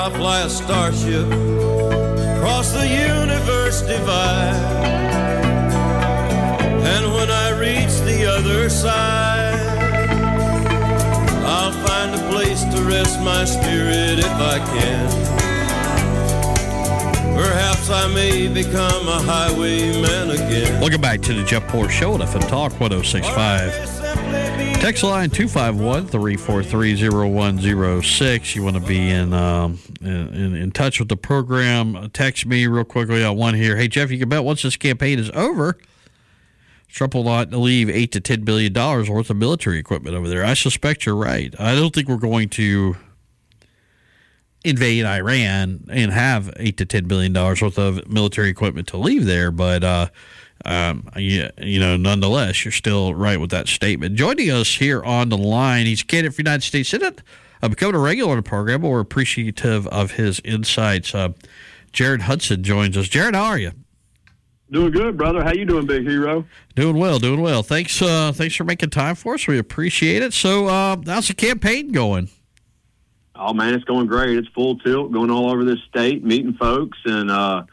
I'll fly a starship across the universe divide. And when I reach the other side, I'll find a place to rest my spirit if I can. Perhaps I may become a highwayman again. Welcome back to the Jeff Poor Show on FM Talk 106.5. Text line 251-343-0106. You want to be in touch with the program, text me real quickly on one here. Hey, Jeff, you can bet once this campaign is over, Trump will not leave $8 to $10 billion worth of military equipment over there. I suspect you're right. I don't think we're going to invade Iran and have $8 to $10 billion worth of military equipment to leave there, but nonetheless, you're still right with that statement. Joining us here on the line, he's a candidate for United States Senate, becoming a regular on the program. We're appreciative of his insights. Jared Hudson joins us. Jared, how are you? Doing good, brother. How you doing, big hero? Doing well. Thanks for making time for us. We appreciate it. So, how's the campaign going? Oh, man, it's going great. It's full tilt, going all over this state, meeting folks, and,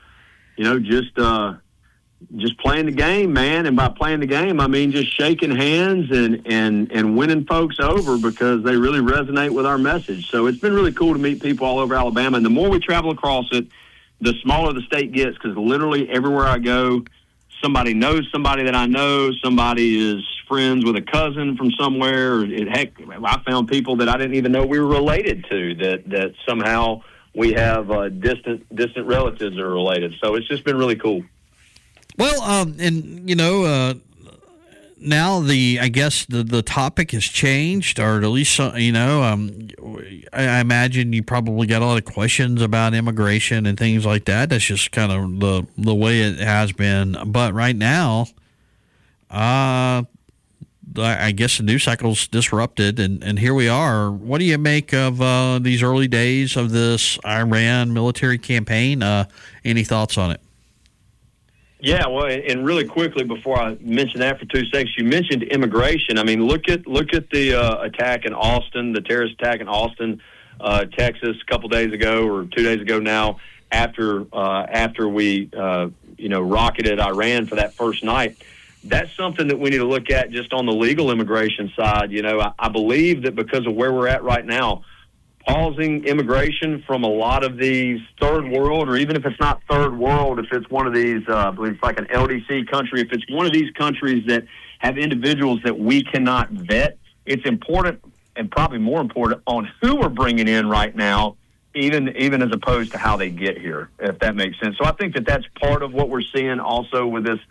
just playing the game, man. And by playing the game, I mean just shaking hands and winning folks over because they really resonate with our message. So it's been really cool to meet people all over Alabama. And the more we travel across it, the smaller the state gets because literally everywhere I go, somebody knows somebody that I know, somebody is friends with a cousin from somewhere. Heck, I found people that I didn't even know we were related to that somehow we have distant relatives that are related. So it's just been really cool. Well, now I guess the topic has changed, or at least, I imagine you probably got a lot of questions about immigration and things like that. That's just kind of the way it has been. But right now, I guess the news cycle's disrupted, and here we are. What do you make of these early days of this Iran military campaign? Any thoughts on it? Yeah, well, and really quickly before I mention that for 2 seconds, you mentioned immigration. I mean, look at the attack in Austin, the terrorist attack in Austin, Texas, a couple days ago or 2 days ago now. After we rocketed Iran for that first night, that's something that we need to look at just on the legal immigration side. I believe that because of where we're at right now, pausing immigration from a lot of these third world, or even if it's not third world, if it's one of these, I believe it's like an LDC country, if it's one of these countries that have individuals that we cannot vet, it's important and probably more important on who we're bringing in right now, even as opposed to how they get here, if that makes sense. So I think that that's part of what we're seeing also with this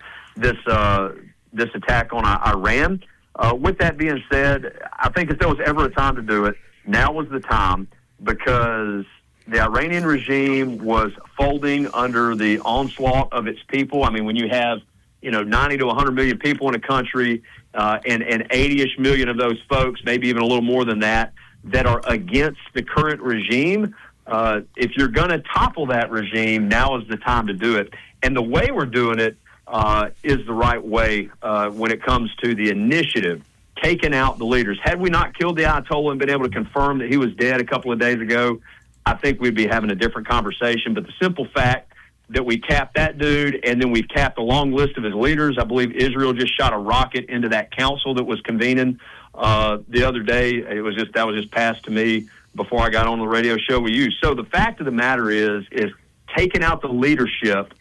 attack on Iran. With that being said, I think if there was ever a time to do it, now was the time, because the Iranian regime was folding under the onslaught of its people. I mean, when you have, 90 to 100 million people in a country, and 80-ish million of those folks, maybe even a little more than that are against the current regime, if you're going to topple that regime, now is the time to do it. And the way we're doing it is the right way when it comes to the initiative, taking out the leaders. Had we not killed the Ayatollah and been able to confirm that he was dead a couple of days ago, I think we'd be having a different conversation. But the simple fact that we capped that dude, and then we've capped a long list of his leaders. I believe Israel just shot a rocket into that council that was convening the other day. That was just passed to me before I got on the radio show with you. So the fact of the matter is taking out the leadership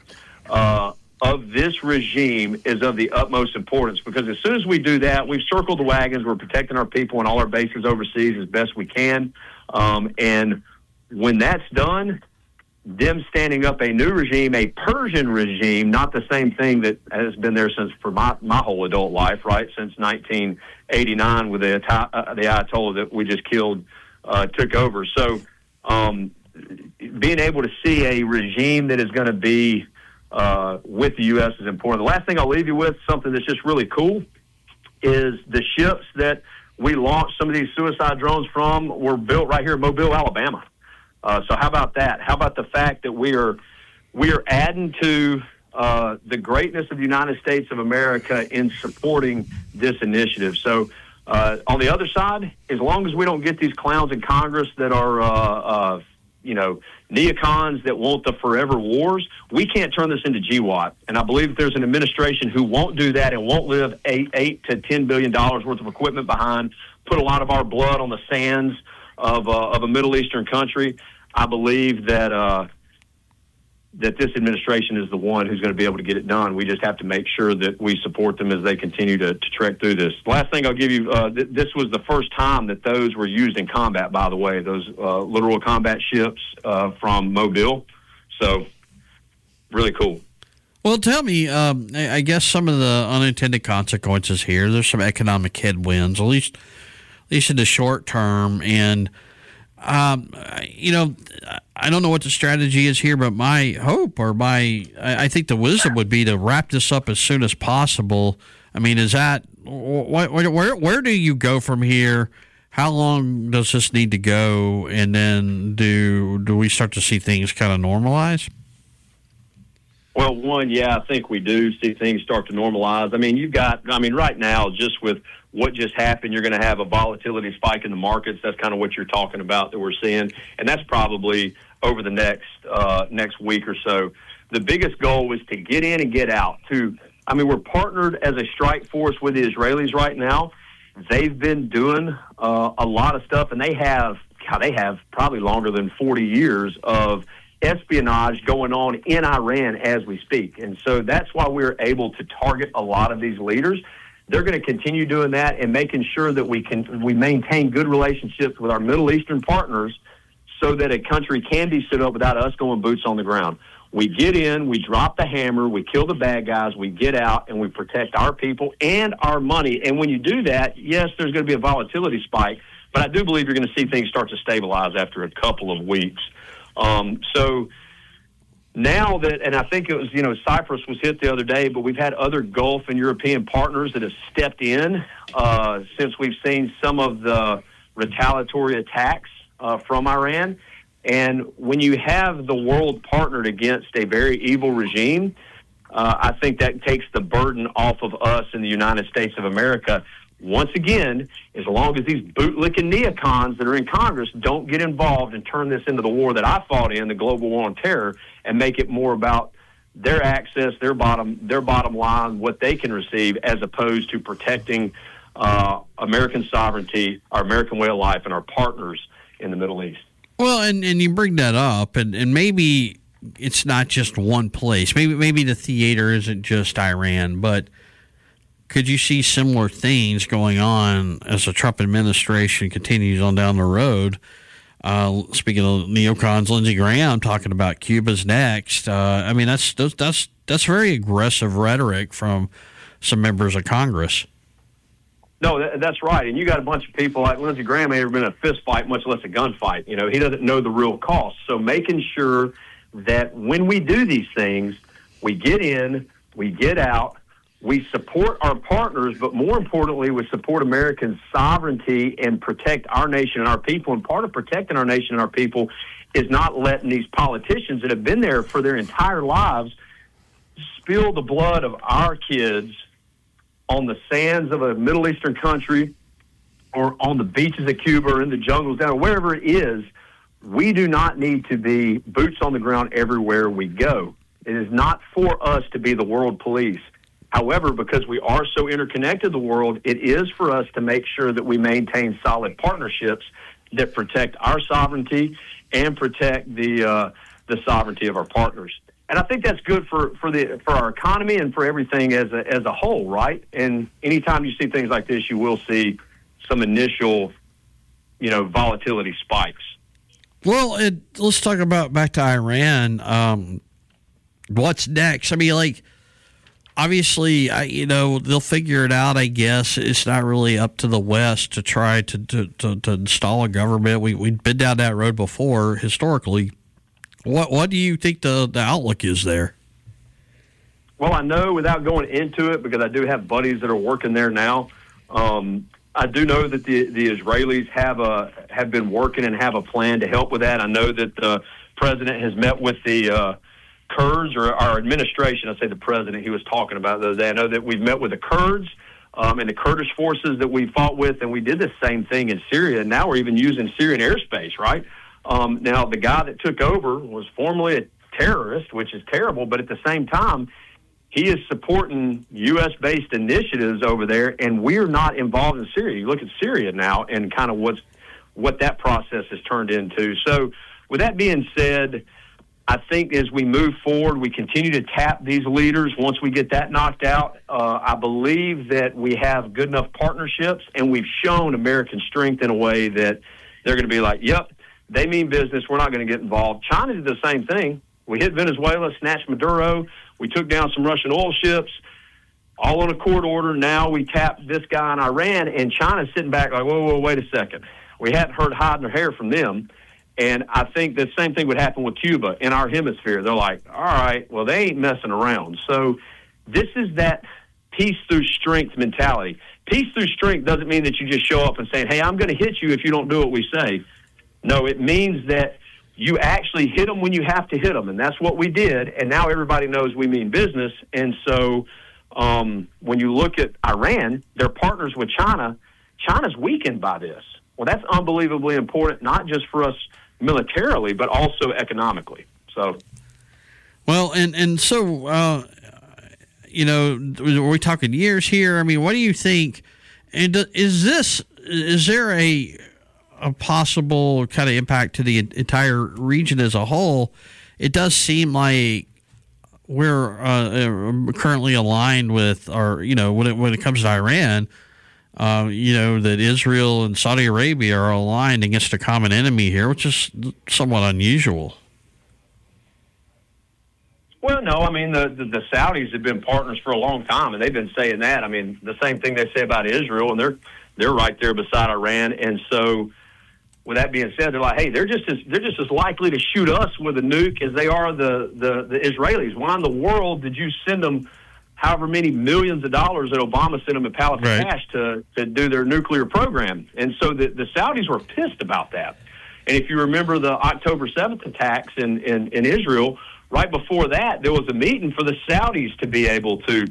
of this regime is of the utmost importance, because as soon as we do that, we've circled the wagons, we're protecting our people and all our bases overseas as best we can. And when that's done, them standing up a new regime, a Persian regime, not the same thing that has been there for my whole adult life, right, since 1989 with the Ayatollah that we just killed, took over. So being able to see a regime that is going to be with the U.S. is important. The last thing I'll leave you with, something that's just really cool, is the ships that we launched some of these suicide drones from were built right here in Mobile, Alabama. So how about that? How about the fact that we are adding to the greatness of the United States of America in supporting this initiative? So on the other side, as long as we don't get these clowns in Congress that are neocons that want the forever wars. We can't turn this into GWOT. And I believe if there's an administration who won't do that and won't live $8 to $10 billion worth of equipment behind, put a lot of our blood on the sands of a Middle Eastern country, I believe that that this administration is the one who's going to be able to get it done. We just have to make sure that we support them as they continue to trek through this. Last thing I'll give you, this was the first time that those were used in combat, by the way, those littoral combat ships from Mobile. So, really cool. Well, tell me, I guess some of the unintended consequences here, there's some economic headwinds, at least in the short term, and I don't know what the strategy is here, but my hope I think the wisdom would be to wrap this up as soon as possible. I mean, is that where do you go from here? How long does this need to go? And then do we start to see things kind of normalize? Well, I think we do see things start to normalize. I mean, right now, just with what just happened, you're going to have a volatility spike in the markets. That's kind of what you're talking about that we're seeing. And that's probably over the next week or so. The biggest goal is to get in and get out. We're partnered as a strike force with the Israelis right now. They've been doing a lot of stuff, and they have probably longer than 40 years of espionage going on in Iran as we speak. And so that's why we're able to target a lot of these leaders. They're going to continue doing that and making sure that we maintain good relationships with our Middle Eastern partners so that a country can be stood up without us going boots on the ground. We get in, we drop the hammer, we kill the bad guys, we get out, and we protect our people and our money. And when you do that, yes, there's going to be a volatility spike, but I do believe you're going to see things start to stabilize after a couple of weeks. So now that, and I think it was, Cyprus was hit the other day, but we've had other Gulf and European partners that have stepped in since we've seen some of the retaliatory attacks from Iran. And when you have the world partnered against a very evil regime, I think that takes the burden off of us in the United States of America. Once again, as long as these bootlicking neocons that are in Congress don't get involved and turn this into the war that I fought in, the global war on terror, and make it more about their access, their bottom line, what they can receive, as opposed to protecting American sovereignty, our American way of life, and our partners in the Middle East. Well, and you bring that up, and maybe it's not just one place. Maybe the theater isn't just Iran, but could you see similar things going on as the Trump administration continues on down the road? Speaking of neocons, Lindsey Graham talking about Cuba's next. That's very aggressive rhetoric from some members of Congress. No, that's right. And you got a bunch of people like Lindsey Graham ain't ever been in a fist fight, much less a gunfight. He doesn't know the real cost. So making sure that when we do these things, we get in, we get out, we support our partners, but more importantly, we support American sovereignty and protect our nation and our people. And part of protecting our nation and our people is not letting these politicians that have been there for their entire lives spill the blood of our kids on the sands of a Middle Eastern country or on the beaches of Cuba or in the jungles down, wherever it is. We do not need to be boots on the ground everywhere we go. It is not for us to be the world police. However, because we are so interconnected in the world, it is for us to make sure that we maintain solid partnerships that protect our sovereignty and protect the sovereignty of our partners. And I think that's good for our economy and for everything as a whole, right? And anytime you see things like this, you will see some initial, volatility spikes. Well, let's talk about back to Iran. What's next? Obviously, they'll figure it out, I guess. It's not really up to the West to try to install a government. We've been down that road before, historically. What do you think the outlook is there? Well, I know without going into it, because I do have buddies that are working there now, I do know that the Israelis have been working and have a plan to help with that. I know that the president has met with the Kurds, or our administration. I say the president, he was talking about the other day. I know that we've met with the Kurds and the Kurdish forces that we fought with, and we did the same thing in Syria. And now we're even using Syrian airspace, right? Now, the guy that took over was formerly a terrorist, which is terrible, but at the same time, he is supporting U.S.-based initiatives over there, and we're not involved in Syria. You look at Syria now and kind of what that process has turned into. So with that being said, I think as we move forward, we continue to tap these leaders. Once we get that knocked out, I believe that we have good enough partnerships, and we've shown American strength in a way that they're going to be like, yep, they mean business. We're not going to get involved. China did the same thing. We hit Venezuela, snatched Maduro. We took down some Russian oil ships, all on a court order. Now we tapped this guy in Iran, and China's sitting back like, whoa, wait a second. We hadn't heard hide nor hair from them. And I think the same thing would happen with Cuba in our hemisphere. They're like, all right, well, they ain't messing around. So this is that peace through strength mentality. Peace through strength doesn't mean that you just show up and say, hey, I'm going to hit you if you don't do what we say. No, it means that you actually hit them when you have to hit them, and that's what we did, and now everybody knows we mean business. And so when you look at Iran, they're partners with China. China's weakened by this. Well, that's unbelievably important, not just for us militarily, but also economically. So, well, and so, are we talking years here? I mean, what do you think? And is there a possible kind of impact to the entire region as a whole? It does seem like we're currently aligned with when it comes to Iran, that Israel and Saudi Arabia are aligned against a common enemy here, which is somewhat unusual. Well, no, I mean, the Saudis have been partners for a long time, and they've been saying that. I mean, the same thing they say about Israel, and they're right there beside Iran. And so with that being said, they're like, hey, they're just as likely to shoot us with a nuke as they are the Israelis. Why in the world did you send them however many millions of dollars that Obama sent them in Palace of Cash to do their nuclear program? And so the Saudis were pissed about that. And if you remember the October 7th attacks in Israel, right before that, there was a meeting for the Saudis to be able to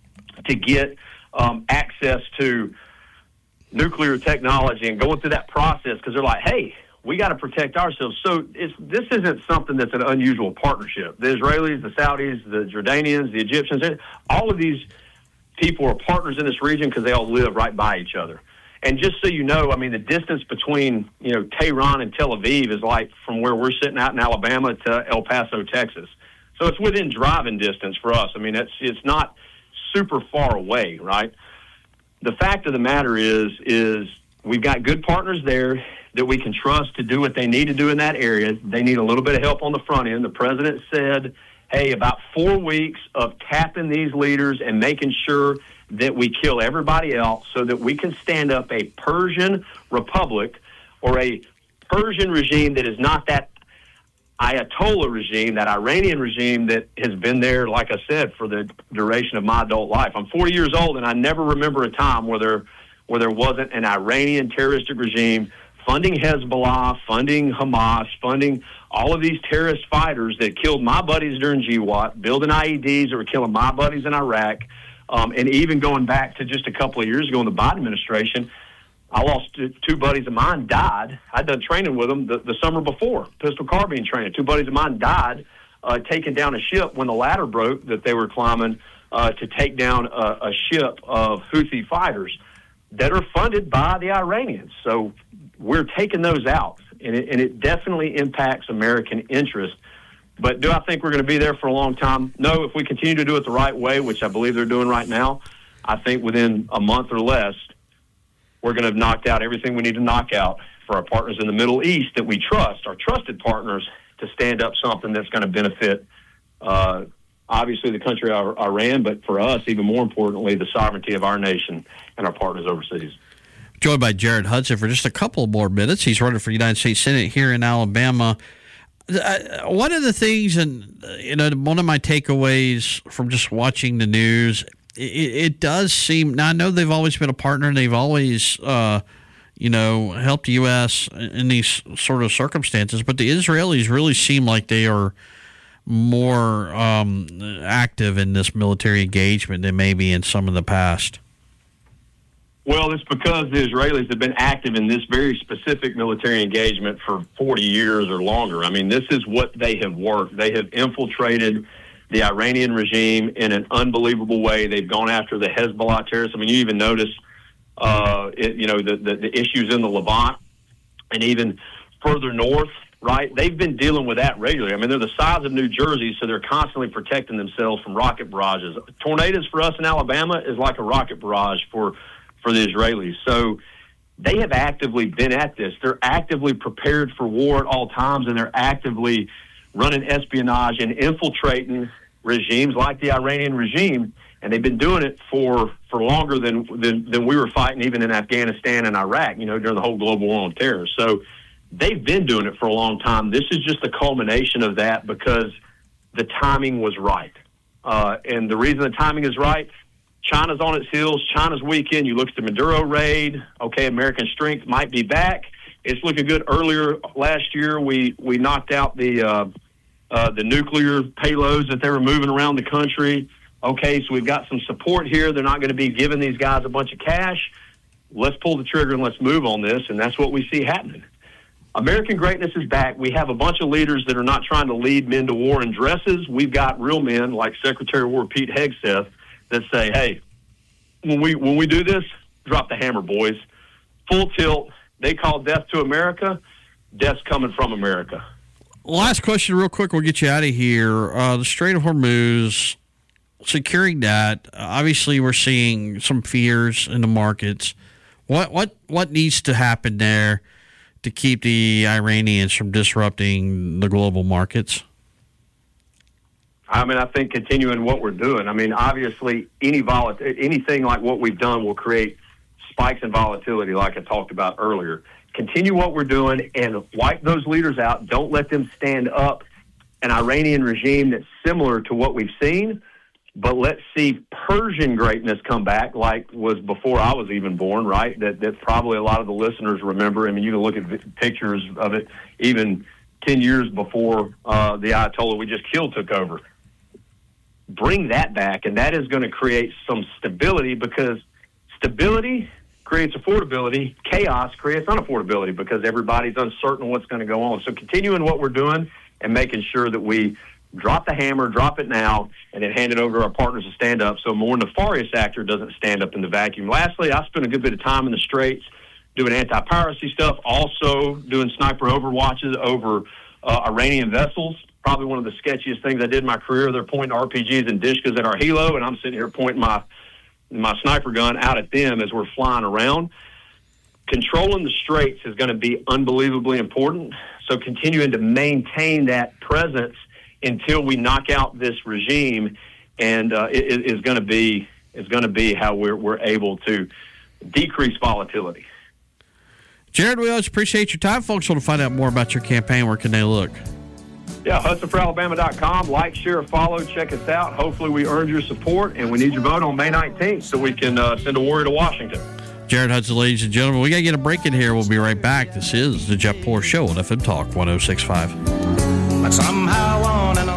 get access to nuclear technology and going through that process, because they're like, hey, we got to protect ourselves. So this isn't something that's an unusual partnership. The Israelis, the Saudis, the Jordanians, the Egyptians, all of these people are partners in this region because they all live right by each other. And just so you know, I mean, the distance between, Tehran and Tel Aviv is like from where we're sitting out in Alabama to El Paso, Texas. So it's within driving distance for us. I mean, it's not super far away, right? The fact of the matter is we've got good partners there that we can trust to do what they need to do in that area. They need a little bit of help on the front end. The president said, hey, about 4 weeks of tapping these leaders and making sure that we kill everybody else so that we can stand up a Persian republic or a Persian regime that is not that Ayatollah regime, that Iranian regime that has been there, like I said, for the duration of my adult life. I'm 40 years old, and I never remember a time where there wasn't an Iranian terroristic regime funding Hezbollah, funding Hamas, funding all of these terrorist fighters that killed my buddies during GWAT, building IEDs that were killing my buddies in Iraq, and even going back to just a couple of years ago in the Biden administration, I lost two buddies of mine died. I'd done training with them the summer before, pistol carbine training. Two buddies of mine died taking down a ship when the ladder broke that they were climbing to take down a ship of Houthi fighters that are funded by the Iranians. So we're taking those out, and it definitely impacts American interest. But do I think we're going to be there for a long time? No, if we continue to do it the right way, which I believe they're doing right now, I think within a month or less, we're going to have knocked out everything we need to knock out for our partners in the Middle East that we trust, our trusted partners, to stand up something that's going to benefit, obviously, the country of Iran, but for us, even more importantly, the sovereignty of our nation and our partners overseas. Joined by Jared Hudson for just a couple more minutes. He's running for United States Senate here in Alabama. One of the things, and one of my takeaways from just watching the news, it does seem. Now I know they've always been a partner, and they've always, helped the U.S. in these sort of circumstances. But the Israelis really seem like they are more active in this military engagement than maybe in some of the past. Well, it's because the Israelis have been active in this very specific military engagement for 40 years or longer. I mean, this is what they have worked. They have infiltrated the Iranian regime in an unbelievable way. They've gone after the Hezbollah terrorists. I mean, you even notice, the issues in the Levant and even further north, right? They've been dealing with that regularly. I mean, they're the size of New Jersey, so they're constantly protecting themselves from rocket barrages. Tornadoes for us in Alabama is like a rocket barrage for the Israelis. So they have actively been at this. They're actively prepared for war at all times, and they're actively running espionage and infiltrating regimes like the Iranian regime. And they've been doing it for longer than we were fighting even in Afghanistan and Iraq, during the whole global war on terror. So they've been doing it for a long time. This is just the culmination of that because the timing was right. And the reason the timing is right, China's on its heels. China's weekend. You look at the Maduro raid. Okay, American strength might be back. It's looking good. Earlier last year, we knocked out the nuclear payloads that they were moving around the country. Okay, so we've got some support here. They're not going to be giving these guys a bunch of cash. Let's pull the trigger and let's move on this, and that's what we see happening. American greatness is back. We have a bunch of leaders that are not trying to lead men to war in dresses. We've got real men like Secretary of War Pete Hegseth that say, hey, when we do this, drop the hammer, boys. Full tilt. They call death to America. Death's coming from America. Last question real quick. We'll get you out of here. The Strait of Hormuz, securing that, obviously we're seeing some fears in the markets. What needs to happen there to keep the Iranians from disrupting the global markets? I mean, I think continuing what we're doing. I mean, obviously, anything like what we've done will create spikes in volatility, like I talked about earlier. Continue what we're doing and wipe those leaders out. Don't let them stand up an Iranian regime that's similar to what we've seen, but let's see Persian greatness come back like was before I was even born, right? That probably a lot of the listeners remember. I mean, you can look at pictures of it even 10 years before the Ayatollah we just killed took over. Bring that back, and that is going to create some stability because stability creates affordability. Chaos creates unaffordability because everybody's uncertain what's going to go on. So continuing what we're doing and making sure that we drop the hammer, drop it now, and then hand it over to our partners to stand up so a more nefarious actor doesn't stand up in the vacuum. Lastly, I spent a good bit of time in the Straits doing anti-piracy stuff, also doing sniper overwatches over Iranian vessels. Probably one of the sketchiest things I did in my career. They're pointing RPGs and Dishkas at our helo, and I'm sitting here pointing my sniper gun out at them as we're flying around. Controlling the Straits is going to be unbelievably important, so continuing to maintain that presence until we knock out this regime, and is going to be how we're able to decrease volatility. Jared, we always appreciate your time. Folks want to find out more about your campaign. Where can they look? Yeah, HudsonForAlabama.com. Like, share, follow, check us out. Hopefully we earned your support, and we need your vote on May 19th so we can send a warrior to Washington. Jared Hudson, ladies and gentlemen. We got to get a break in here. We'll be right back. This is the Jeff Poor Show on FM Talk 106.5. But somehow on and on.